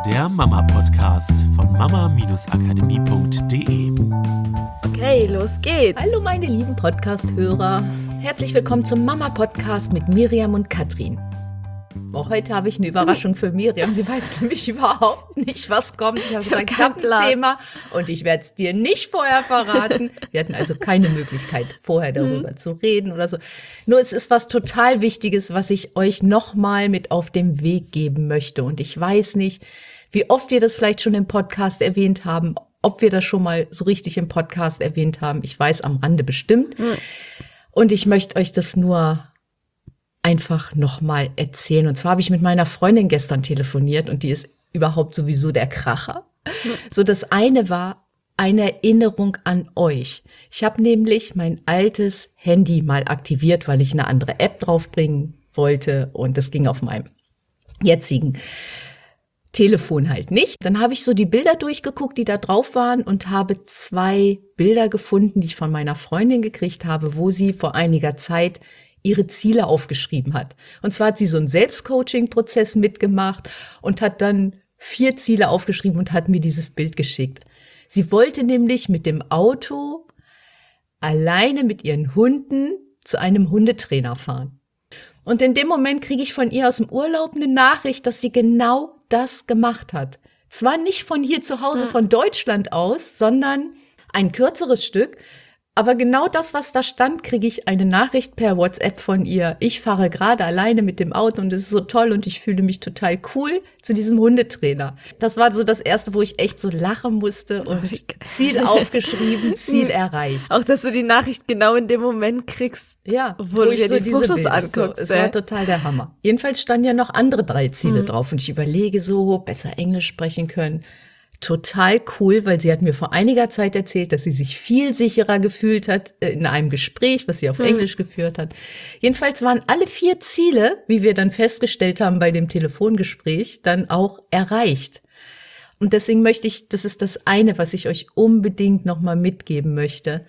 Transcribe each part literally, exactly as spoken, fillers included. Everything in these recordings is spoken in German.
der Mama-Podcast von mama-akademie punkt de. Okay, los geht's. Hallo meine lieben Podcast-Hörer. Herzlich willkommen zum Mama-Podcast mit Miriam und Katrin. Auch heute habe ich eine Überraschung für Miriam. Sie weiß nämlich überhaupt nicht, was kommt. Ich habe gesagt, ich habe ein Thema und ich werde es dir nicht vorher verraten. Wir hatten also keine Möglichkeit, vorher darüber mhm. zu reden oder so. Nur es ist was total Wichtiges, was ich euch nochmal mit auf den Weg geben möchte. Und ich weiß nicht, wie oft wir das vielleicht schon im Podcast erwähnt haben, ob wir das schon mal so richtig im Podcast erwähnt haben. Ich weiß am Rande bestimmt. Mhm. Und ich möchte euch das nur einfach nochmal erzählen. Und zwar habe ich mit meiner Freundin gestern telefoniert und die ist überhaupt sowieso der Kracher. Mhm. So, das eine war eine Erinnerung an euch. Ich habe nämlich mein altes Handy mal aktiviert, weil ich eine andere App draufbringen wollte und das ging auf meinem jetzigen Telefon halt nicht. Dann habe ich so die Bilder durchgeguckt, die da drauf waren und habe zwei Bilder gefunden, die ich von meiner Freundin gekriegt habe, wo sie vor einiger Zeit ihre Ziele aufgeschrieben hat. Und zwar hat sie so einen Selbstcoaching-Prozess mitgemacht und hat dann vier Ziele aufgeschrieben und hat mir dieses Bild geschickt. Sie wollte nämlich mit dem Auto alleine mit ihren Hunden zu einem Hundetrainer fahren. Und in dem Moment kriege ich von ihr aus dem Urlaub eine Nachricht, dass sie genau das gemacht hat. Zwar nicht von hier zu Hause, von Deutschland aus, sondern ein kürzeres Stück. Aber genau das, was da stand, kriege ich eine Nachricht per WhatsApp von ihr. Ich fahre gerade alleine mit dem Auto und es ist so toll und ich fühle mich total cool zu diesem Hundetrainer. Das war so das Erste, wo ich echt so lachen musste und Ziel aufgeschrieben, Ziel erreicht. Auch, dass du die Nachricht genau in dem Moment kriegst, ja, wo du dir so die Fotos Bilder anguckst. So, es war total der Hammer. Jedenfalls standen ja noch andere drei Ziele mhm. drauf und ich überlege so, besser Englisch sprechen können. Total cool, weil sie hat mir vor einiger Zeit erzählt, dass sie sich viel sicherer gefühlt hat in einem Gespräch, was sie auf hm. Englisch geführt hat. Jedenfalls waren alle vier Ziele, wie wir dann festgestellt haben bei dem Telefongespräch, dann auch erreicht. Und deswegen möchte ich, das ist das eine, was ich euch unbedingt nochmal mitgeben möchte.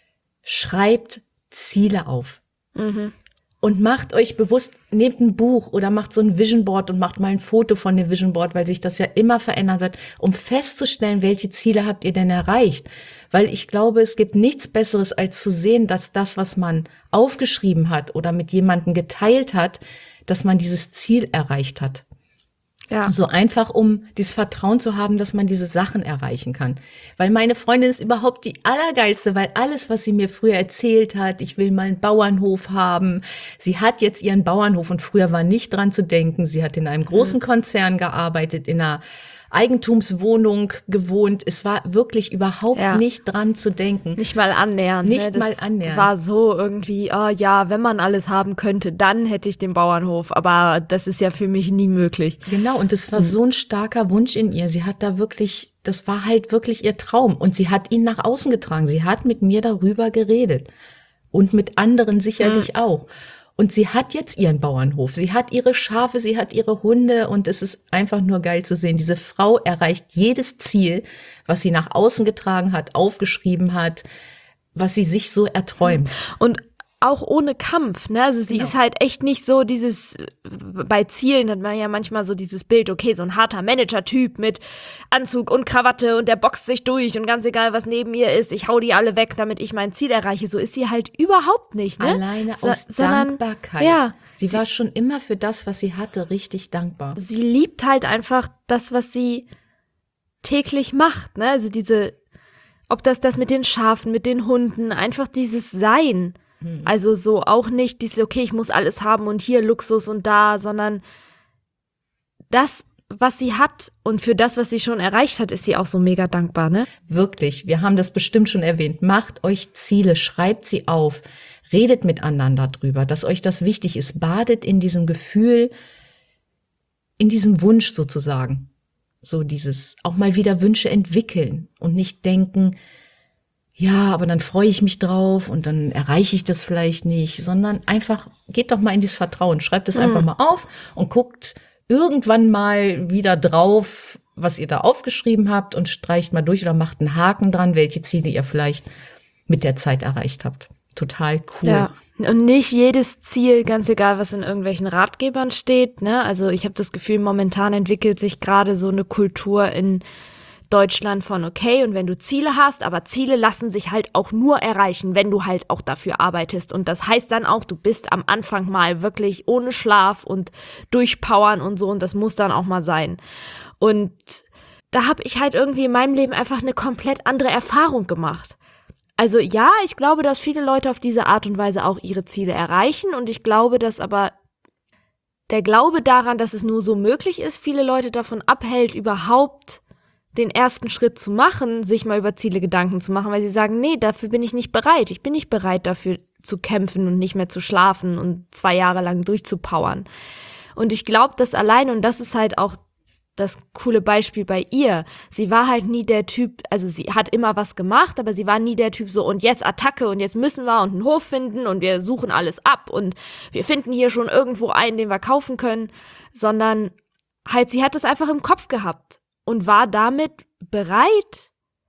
Schreibt Ziele auf. Mhm. Und macht euch bewusst, nehmt ein Buch oder macht so ein Vision Board und macht mal ein Foto von dem Vision Board, weil sich das ja immer verändern wird, um festzustellen, welche Ziele habt ihr denn erreicht. Weil ich glaube, es gibt nichts Besseres, als zu sehen, dass das, was man aufgeschrieben hat oder mit jemandem geteilt hat, dass man dieses Ziel erreicht hat. Ja. So einfach, um dieses Vertrauen zu haben, dass man diese Sachen erreichen kann. Weil meine Freundin ist überhaupt die Allergeilste, weil alles, was sie mir früher erzählt hat, ich will mal einen Bauernhof haben. Sie hat jetzt ihren Bauernhof und früher war nicht dran zu denken. Sie hat in einem großen Konzern gearbeitet, in einer Eigentumswohnung gewohnt. Es war wirklich überhaupt ja. nicht dran zu denken. Nicht mal annähernd. Nicht ne? mal annähernd. War so irgendwie, oh ja, wenn man alles haben könnte, dann hätte ich den Bauernhof. Aber das ist ja für mich nie möglich. Genau, und es war hm. so ein starker Wunsch in ihr. Sie hat da wirklich, das war halt wirklich ihr Traum. Und sie hat ihn nach außen getragen. Sie hat mit mir darüber geredet. Und mit anderen sicherlich hm. auch. Und sie hat jetzt ihren Bauernhof, sie hat ihre Schafe, sie hat ihre Hunde und es ist einfach nur geil zu sehen. Diese Frau erreicht jedes Ziel, was sie nach außen getragen hat, aufgeschrieben hat, was sie sich so erträumt. Und auch ohne Kampf, ne? Also sie genau. ist halt echt nicht so dieses, bei Zielen hat man ja manchmal so dieses Bild, okay, so ein harter Manager-Typ mit Anzug und Krawatte und der boxt sich durch und ganz egal, was neben ihr ist, ich hau die alle weg, damit ich mein Ziel erreiche. So ist sie halt überhaupt nicht, ne? Alleine so, aus sondern, Dankbarkeit. Ja, sie, sie war schon immer für das, was sie hatte, richtig dankbar. Sie liebt halt einfach das, was sie täglich macht, ne? Also diese, ob das das mit den Schafen, mit den Hunden, einfach dieses Sein. Also so auch nicht dieses, okay, ich muss alles haben und hier Luxus und da, sondern das, was sie hat und für das, was sie schon erreicht hat, ist sie auch so mega dankbar, ne? Wirklich, wir haben das bestimmt schon erwähnt. Macht euch Ziele, schreibt sie auf, redet mit anderen darüber, dass euch das wichtig ist. Badet in diesem Gefühl, in diesem Wunsch sozusagen. So dieses auch mal wieder Wünsche entwickeln und nicht denken, ja, aber dann freue ich mich drauf und dann erreiche ich das vielleicht nicht, sondern einfach, geht doch mal in dieses Vertrauen, schreibt es mhm. einfach mal auf und guckt irgendwann mal wieder drauf, was ihr da aufgeschrieben habt und streicht mal durch oder macht einen Haken dran, welche Ziele ihr vielleicht mit der Zeit erreicht habt. Total cool. Ja. Und nicht jedes Ziel, ganz egal, was in irgendwelchen Ratgebern steht, ne? Also ich habe das Gefühl, momentan entwickelt sich gerade so eine Kultur in Deutschland von okay, und wenn du Ziele hast, aber Ziele lassen sich halt auch nur erreichen, wenn du halt auch dafür arbeitest. Und das heißt dann auch, du bist am Anfang mal wirklich ohne Schlaf und durchpowern und so, und das muss dann auch mal sein. Und da habe ich halt irgendwie in meinem Leben einfach eine komplett andere Erfahrung gemacht. Also ja, ich glaube, dass viele Leute auf diese Art und Weise auch ihre Ziele erreichen, und ich glaube, dass aber der Glaube daran, dass es nur so möglich ist, viele Leute davon abhält, überhaupt den ersten Schritt zu machen, sich mal über Ziele Gedanken zu machen, weil sie sagen, nee, dafür bin ich nicht bereit. Ich bin nicht bereit, dafür zu kämpfen und nicht mehr zu schlafen und zwei Jahre lang durchzupowern. Und ich glaube, dass allein, und das ist halt auch das coole Beispiel bei ihr, sie war halt nie der Typ, also sie hat immer was gemacht, aber sie war nie der Typ so, und jetzt Attacke und jetzt müssen wir und einen Hof finden und wir suchen alles ab und wir finden hier schon irgendwo einen, den wir kaufen können, sondern halt, sie hat es einfach im Kopf gehabt und war damit bereit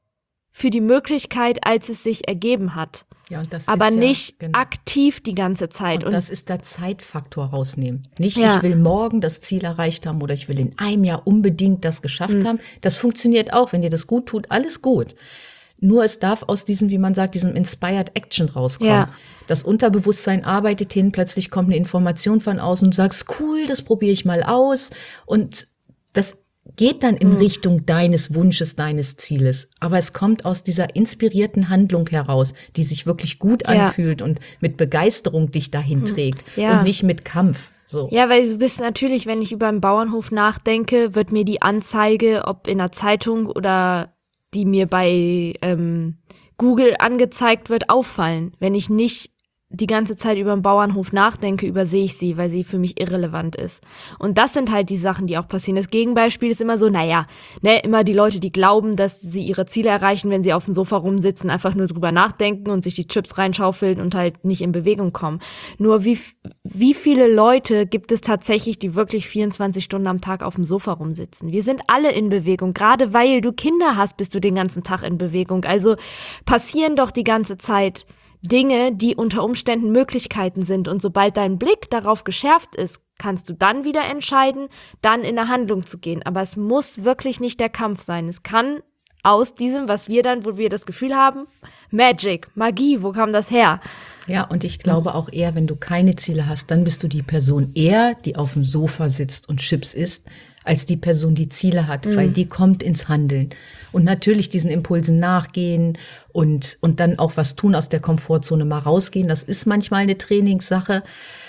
für die Möglichkeit, als es sich ergeben hat. Ja, und das aber ist ja, nicht genau. aktiv die ganze Zeit. Und, und das ist der Zeitfaktor rausnehmen. Nicht, ja. ich will morgen das Ziel erreicht haben oder ich will in einem Jahr unbedingt das geschafft mhm. haben. Das funktioniert auch, wenn dir das gut tut, alles gut. Nur es darf aus diesem, wie man sagt, diesem Inspired Action rauskommen. Ja. Das Unterbewusstsein arbeitet hin, plötzlich kommt eine Information von außen und du sagst, cool, das probiere ich mal aus. Und das geht dann in mhm. Richtung deines Wunsches, deines Zieles. Aber es kommt aus dieser inspirierten Handlung heraus, die sich wirklich gut ja. anfühlt und mit Begeisterung dich dahin mhm. trägt ja. und nicht mit Kampf. So. Ja, weil du bist natürlich, wenn ich über einen Bauernhof nachdenke, wird mir die Anzeige, ob in der Zeitung oder die mir bei ähm, Google angezeigt wird, auffallen. Wenn ich nicht die ganze Zeit über den Bauernhof nachdenke, übersehe ich sie, weil sie für mich irrelevant ist. Und das sind halt die Sachen, die auch passieren. Das Gegenbeispiel ist immer so, naja, ne, immer die Leute, die glauben, dass sie ihre Ziele erreichen, wenn sie auf dem Sofa rumsitzen, einfach nur drüber nachdenken und sich die Chips reinschaufeln und halt nicht in Bewegung kommen. Nur wie, wie viele Leute gibt es tatsächlich, die wirklich vierundzwanzig Stunden am Tag auf dem Sofa rumsitzen? Wir sind alle in Bewegung. Gerade weil du Kinder hast, bist du den ganzen Tag in Bewegung. Also passieren doch die ganze Zeit Dinge, die unter Umständen Möglichkeiten sind. Und sobald dein Blick darauf geschärft ist, kannst du dann wieder entscheiden, dann in eine Handlung zu gehen. Aber es muss wirklich nicht der Kampf sein. Es kann aus diesem, was wir dann, wo wir das Gefühl haben, Magic, Magie, wo kam das her? Ja, und ich glaube auch eher, wenn du keine Ziele hast, dann bist du die Person eher, die auf dem Sofa sitzt und Chips isst, als die Person, die Ziele hat, mhm. weil die kommt ins Handeln. Und natürlich diesen Impulsen nachgehen und, und dann auch was tun, aus der Komfortzone mal rausgehen. Das ist manchmal eine Trainingssache.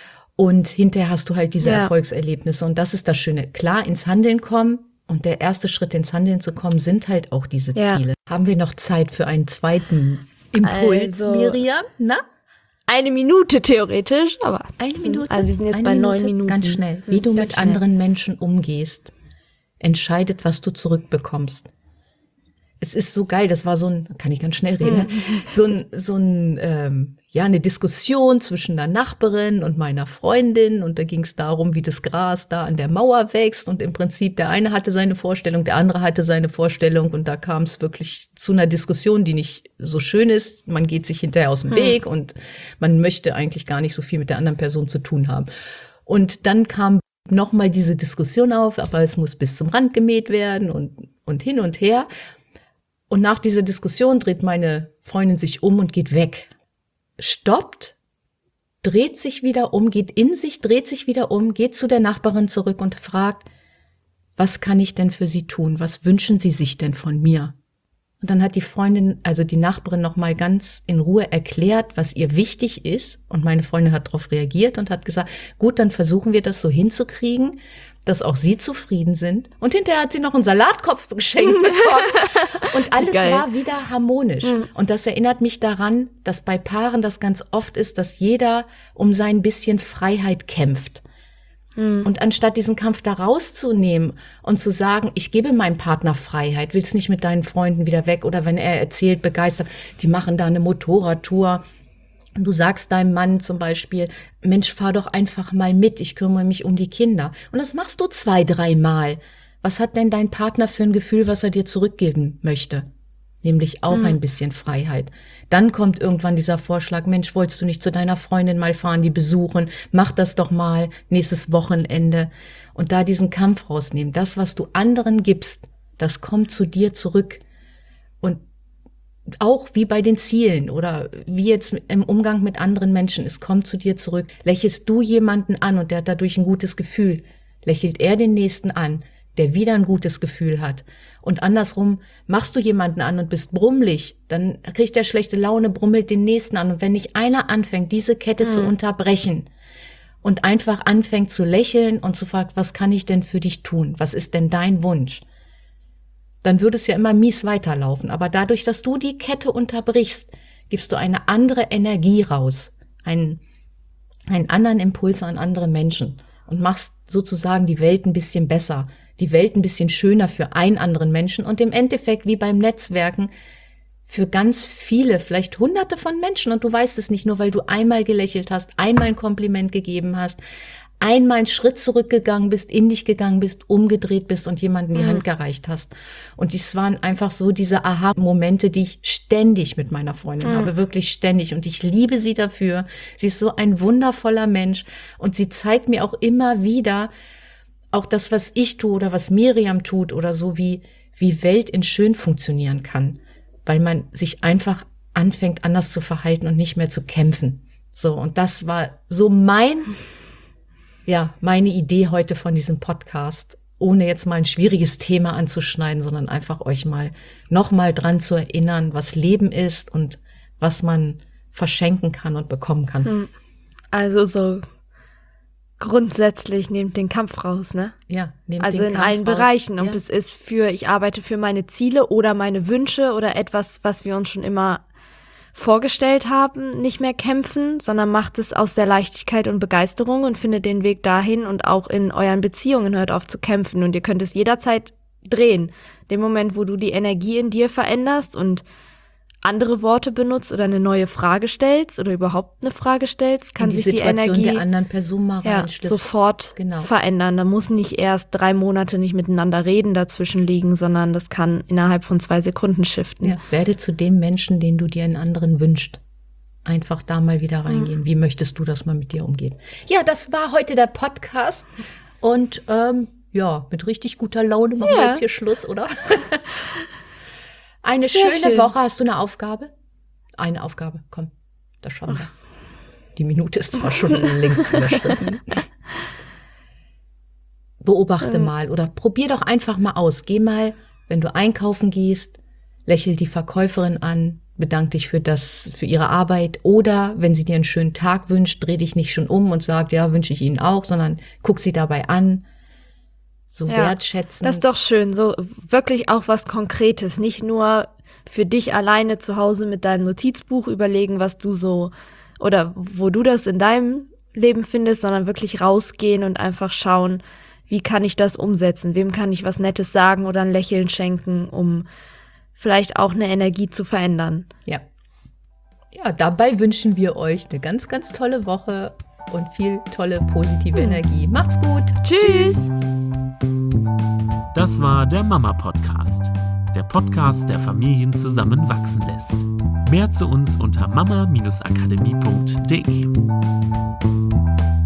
Und hinterher hast du halt diese ja. Erfolgserlebnisse. Und das ist das Schöne. Klar, ins Handeln kommen. Und der erste Schritt ins Handeln zu kommen, sind halt auch diese ja. Ziele. Haben wir noch Zeit für einen zweiten Impuls, also, Miriam? Na? Eine Minute theoretisch, aber eine Minute. Also wir sind jetzt eine bei Minute, neun Minuten. Ganz schnell. Wie du ganz mit schnell. anderen Menschen umgehst, entscheidet, was du zurückbekommst. Es ist so geil, das war so ein, kann ich ganz schnell reden, ne? so ein, so ein, ähm, ja, eine Diskussion zwischen einer Nachbarin und meiner Freundin und da ging es darum, wie das Gras da an der Mauer wächst und im Prinzip der eine hatte seine Vorstellung, der andere hatte seine Vorstellung und da kam es wirklich zu einer Diskussion, die nicht so schön ist. Man geht sich hinterher aus dem hm. Weg und man möchte eigentlich gar nicht so viel mit der anderen Person zu tun haben. Und dann kam nochmal diese Diskussion auf, aber es muss bis zum Rand gemäht werden und, und hin und her. Und nach dieser Diskussion dreht meine Freundin sich um und geht weg. Stoppt, dreht sich wieder um, geht in sich, dreht sich wieder um, geht zu der Nachbarin zurück und fragt, was kann ich denn für Sie tun? Was wünschen Sie sich denn von mir? Und dann hat die Freundin, also die Nachbarin, noch mal ganz in Ruhe erklärt, was ihr wichtig ist. Und meine Freundin hat darauf reagiert und hat gesagt, gut, dann versuchen wir das so hinzukriegen, dass auch Sie zufrieden sind. Und hinterher hat sie noch einen Salatkopf geschenkt bekommen. Und alles Geil. War wieder harmonisch. Mhm. Und das erinnert mich daran, dass bei Paaren das ganz oft ist, dass jeder um sein bisschen Freiheit kämpft. Mhm. Und anstatt diesen Kampf da rauszunehmen und zu sagen, ich gebe meinem Partner Freiheit, willst nicht mit deinen Freunden wieder weg? Oder wenn er erzählt, begeistert, die machen da eine Motorradtour. Du sagst deinem Mann zum Beispiel, Mensch, fahr doch einfach mal mit, ich kümmere mich um die Kinder. Und das machst du zwei, dreimal. Was hat denn dein Partner für ein Gefühl, was er dir zurückgeben möchte? nämlich auch Mhm. ein bisschen Freiheit. Dann kommt irgendwann dieser Vorschlag, Mensch, wolltest du nicht zu deiner Freundin mal fahren, die besuchen? Mach das doch mal nächstes Wochenende. Und da diesen Kampf rausnehmen. Das, was du anderen gibst, das kommt zu dir zurück. Und auch wie bei den Zielen oder wie jetzt im Umgang mit anderen Menschen, es kommt zu dir zurück. Lächelst du jemanden an und der hat dadurch ein gutes Gefühl, lächelt er den Nächsten an, der wieder ein gutes Gefühl hat. Und andersrum, machst du jemanden an und bist brummelig, dann kriegt er schlechte Laune, brummelt den Nächsten an. Und wenn nicht einer anfängt, diese Kette mhm. zu unterbrechen und einfach anfängt zu lächeln und zu fragen, was kann ich denn für dich tun? Was ist denn dein Wunsch? Dann würde es ja immer mies weiterlaufen. Aber dadurch, dass du die Kette unterbrichst, gibst du eine andere Energie raus, einen, einen anderen Impuls an andere Menschen und machst sozusagen die Welt ein bisschen besser, die Welt ein bisschen schöner für einen anderen Menschen und im Endeffekt wie beim Netzwerken für ganz viele, vielleicht hunderte von Menschen. Und du weißt es nicht nur, weil du einmal gelächelt hast, einmal ein Kompliment gegeben hast, einmal einen Schritt zurückgegangen bist, in dich gegangen bist, umgedreht bist und jemandem die mhm. Hand gereicht hast. Und das waren einfach so diese Aha-Momente, die ich ständig mit meiner Freundin mhm. habe, wirklich ständig. Und ich liebe sie dafür. Sie ist so ein wundervoller Mensch und sie zeigt mir auch immer wieder, auch das, was ich tue oder was Miriam tut oder so, wie, wie Welt in schön funktionieren kann, weil man sich einfach anfängt, anders zu verhalten und nicht mehr zu kämpfen. So, und das war so mein Ja, meine Idee heute von diesem Podcast, ohne jetzt mal ein schwieriges Thema anzuschneiden, sondern einfach euch mal nochmal dran zu erinnern, was Leben ist und was man verschenken kann und bekommen kann. Also so grundsätzlich nehmt den Kampf raus, ne? Ja, nehmt also den in Kampf allen raus. Bereichen. Ob ja. es ist für, ich arbeite für meine Ziele oder meine Wünsche oder etwas, was wir uns schon immer vorgestellt haben, nicht mehr kämpfen, sondern macht es aus der Leichtigkeit und Begeisterung und findet den Weg dahin und auch in euren Beziehungen hört auf zu kämpfen und ihr könnt es jederzeit drehen. Dem Moment, wo du die Energie in dir veränderst und andere Worte benutzt oder eine neue Frage stellst oder überhaupt eine Frage stellst, kann in die sich die Situation Energie der anderen Person mal ja, sofort genau. verändern. Da muss nicht erst drei Monate nicht miteinander reden dazwischen liegen, sondern das kann innerhalb von zwei Sekunden shiften. Ja, werde zu dem Menschen, den du dir einen anderen wünschst. Einfach da mal wieder reingehen. Mhm. Wie möchtest du, dass man mit dir umgeht? Ja, das war heute der Podcast. Und ähm, ja, mit richtig guter Laune machen ja. wir jetzt hier Schluss, oder? Eine Sehr schöne schön. Woche. Hast du eine Aufgabe? Eine Aufgabe, komm, das schaffen wir. Die Minute ist zwar schon längst überschritten. Beobachte mhm. mal oder probier doch einfach mal aus. Geh mal, wenn du einkaufen gehst, lächel die Verkäuferin an, bedank dich für das, für ihre Arbeit. Oder wenn sie dir einen schönen Tag wünscht, dreh dich nicht schon um und sag, ja, wünsche ich Ihnen auch, sondern guck sie dabei an. So ja, wertschätzend. Das ist doch schön, so wirklich auch was Konkretes, nicht nur für dich alleine zu Hause mit deinem Notizbuch überlegen, was du so oder wo du das in deinem Leben findest, sondern wirklich rausgehen und einfach schauen, wie kann ich das umsetzen, wem kann ich was Nettes sagen oder ein Lächeln schenken, um vielleicht auch eine Energie zu verändern. Ja. Ja, dabei wünschen wir euch eine ganz, ganz tolle Woche und viel tolle positive hm. Energie. Macht's gut. Tschüss. Das war der Mama-Podcast. Der Podcast, der Familien zusammenwachsen lässt. Mehr zu uns unter mama Bindestrich akademie Punkt de.